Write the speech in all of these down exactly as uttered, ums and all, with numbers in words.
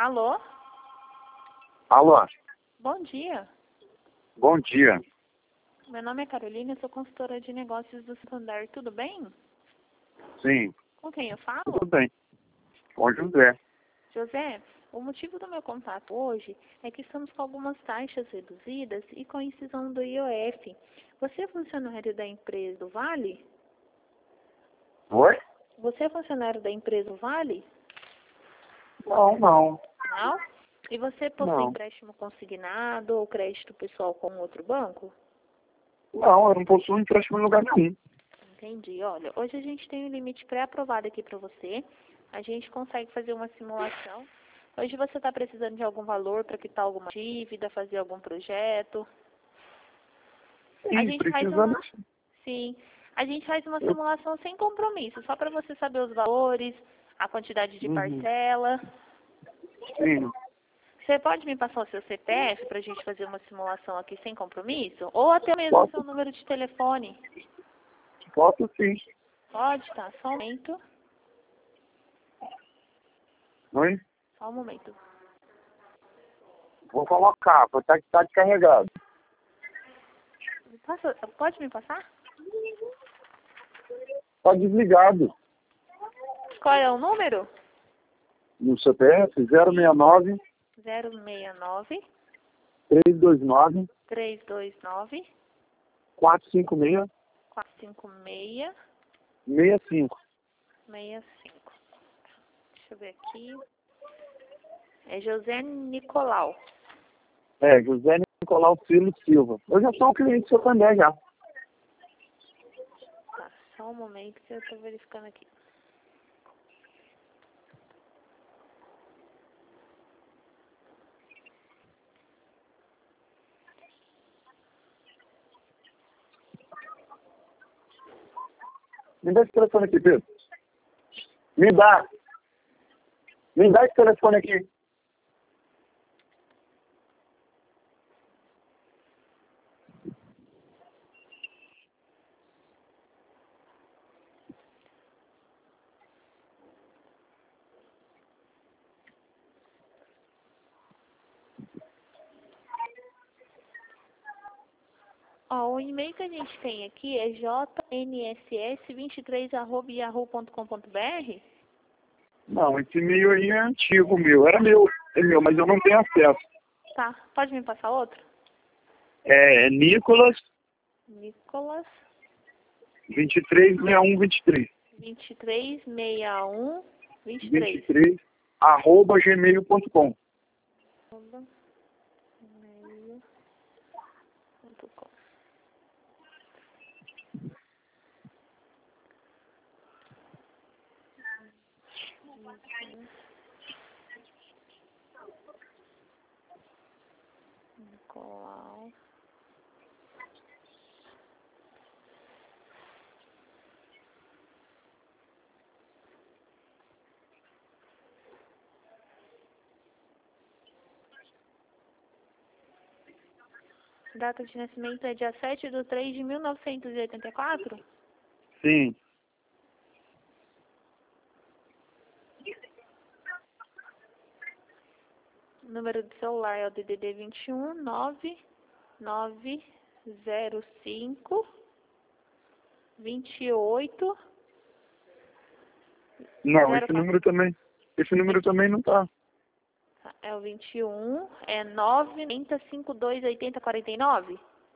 Alô? Alô, Bom dia. bom dia. Meu nome é Carolina, eu sou consultora de negócios do Santander. Tudo bem? Sim, Com quem eu falo? tudo bem. Com José. José, o motivo do meu contato hoje é que estamos com algumas taxas reduzidas e com a incisão do I O F. Você é funcionário da empresa do Vale? Oi? Você é funcionário da empresa Vale? Não, não. Não? E você possui Não. empréstimo consignado ou crédito pessoal com outro banco? Não, eu não possuo empréstimo em lugar nenhum. Entendi. Olha, hoje a gente tem um limite pré-aprovado aqui para você. A gente consegue fazer uma simulação. Hoje você está precisando de algum valor para quitar alguma dívida, fazer algum projeto? A Sim, gente faz precisando. uma, sim, a gente faz uma Eu... simulação sem compromisso, só para você saber os valores, a quantidade de Uhum. parcela. Sim, Você pode me passar o seu C P F para a gente fazer uma simulação aqui sem compromisso? Ou até mesmo o seu posso, número de telefone? posso sim. Pode, tá? Só um momento. Oi? Só um momento. Vou colocar, vou estar tá descarregado. Passa, pode me passar? Tá desligado. Qual é o número? No C P F zero seis nove, zero seis nove, três dois nove, três dois nove, quatro cinco seis, quatro cinco seis, seis cinco. seis cinco. Deixa eu ver aqui. É José Nicolau. É, José Nicolau Filho Silva. Eu já sou um cliente do seu também já. Tá, só um momento que eu estou verificando aqui. Me dá esse telefone aqui, Pedro. Me dá. Me dá esse telefone aqui. Ó, o e-mail que a gente tem aqui é j n s s vinte e três arroba yahoo ponto com ponto b r. Não, esse e-mail aí é antigo meu. Era meu, é meu, mas eu não tenho acesso. Tá, pode me passar outro? É, é Nicolas Nicolas vinte e três sessenta e um vinte e três. vinte e três sessenta e um vinte e vinte e três. três arroba gmail ponto com. arroba gmail ponto com. Nicolau. Data de nascimento é dia sete de três de mil novecentos e oitenta e quatro? Sim. O número do celular é o D D D vinte e um nove nove zero cinco vinte e oito Não, zero esse quatro. número também. Esse número também não tá. É o vinte e um, é nove nove cinco dois oito zero quatro nove?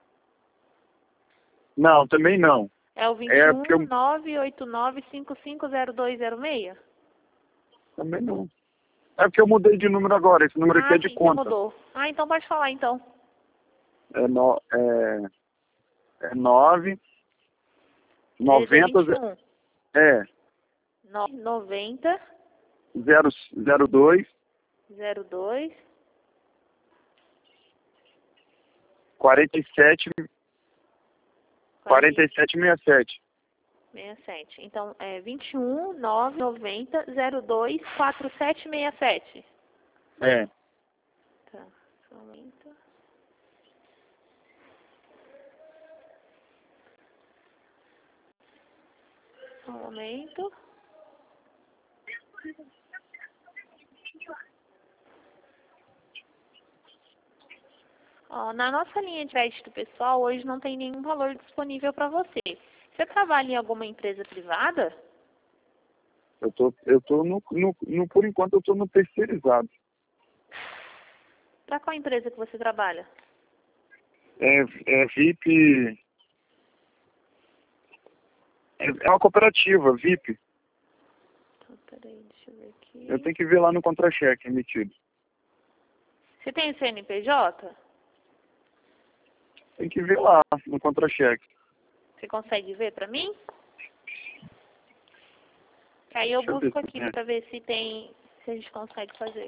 Não, também não. É o vinte e É um porque eu nove oito nove cinco cinco zero dois zero seis? também não. É porque eu mudei de número agora. Esse número aqui Ah, é de sim, você conta. mudou. Ah, então pode falar então. É, no, é, é nove D D D noventa vinte e um, é no- noventa zero zero dois zero dois quarenta e sete quarenta quarenta e sete sessenta e sete. e sete. Então, é vinte e um nove noventa zero dois quatro sete seis sete. É. Tá, só um momento. Só um momento. Ó, na nossa linha de crédito pessoal, hoje não tem nenhum valor disponível para você. Você trabalha em alguma empresa privada? Eu tô, eu tô no, no, no, por enquanto eu tô no terceirizado. Para qual empresa que você trabalha? É, é V I P, é, é uma cooperativa, V I P. Então, peraí, deixa eu ver aqui. Eu tenho que ver lá no contra-cheque emitido. Você tem C N P J? Tem que ver lá no contra-cheque. Você consegue ver para mim? Que aí eu Deixa eu ver busco se aqui tem. para ver se tem, se a gente consegue fazer.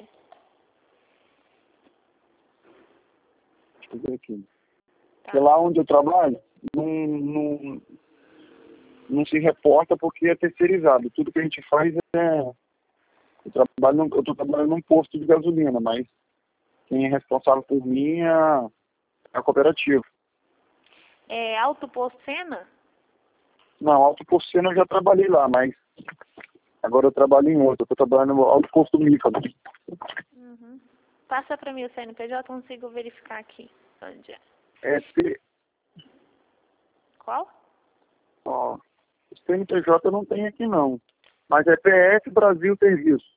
Deixa eu ver aqui. Tá. Porque lá onde eu trabalho, não, não, não se reporta porque é terceirizado. Tudo que a gente faz é... Eu trabalho num- eu estou trabalhando num posto de gasolina, mas quem é responsável por mim é a, é a cooperativa. É Alto Posto Sena? Não, Alto Posto Sena eu já trabalhei lá, mas agora eu trabalho em outro. Eu estou trabalhando no Alto Posto Mífano. Uhum. Passa para mim o C N P J, eu consigo verificar aqui onde é. É P... Qual? Ó, o C N P J eu não tenho aqui não, mas é P F Brasil Serviço.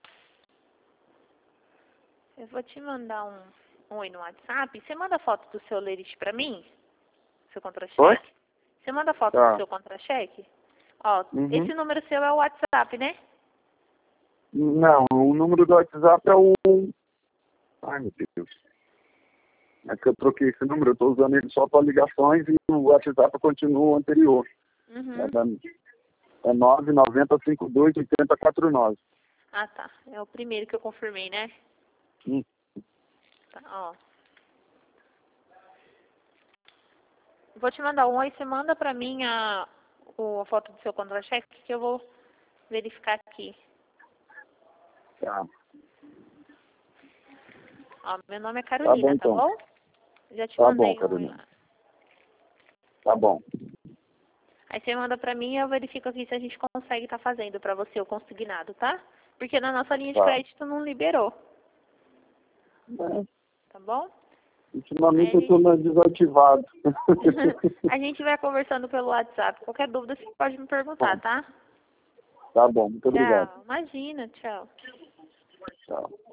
Eu vou te mandar um, um oi no WhatsApp. Você manda foto do seu lerite para mim? Seu Oi? contra-cheque? Você manda foto Tá. do seu contra-cheque? Ó, Uhum. esse número seu é o WhatsApp, né? Não, o número do WhatsApp é o... Ai, meu Deus. É que eu troquei esse número, eu estou usando ele só para ligações e o WhatsApp continua o anterior. Uhum. É, da- é nove nove zero cinco dois oito zero quatro nove. Ah, tá. É o primeiro que eu confirmei, né? Hum. Tá, ó. Vou te mandar um oi, você manda pra mim a, o- a foto do seu contra-cheque que eu vou verificar aqui. Tá. Ó, meu nome é Tá bom, Carolina, tá então. bom? Já te Tá bom, mandei um oi Carolina. lá. Tá bom. Aí você manda pra mim e eu verifico aqui se a gente consegue estar fazendo pra você o consignado, tá? Porque na nossa linha de Tá. crédito não liberou, É, tá bom? Aí ultimamente a eu estou gente, mais desativado. a gente vai conversando pelo WhatsApp. Qualquer dúvida você pode me perguntar, Bom, tá? tá bom, muito obrigado. Tchau. Imagina, tchau. Tchau.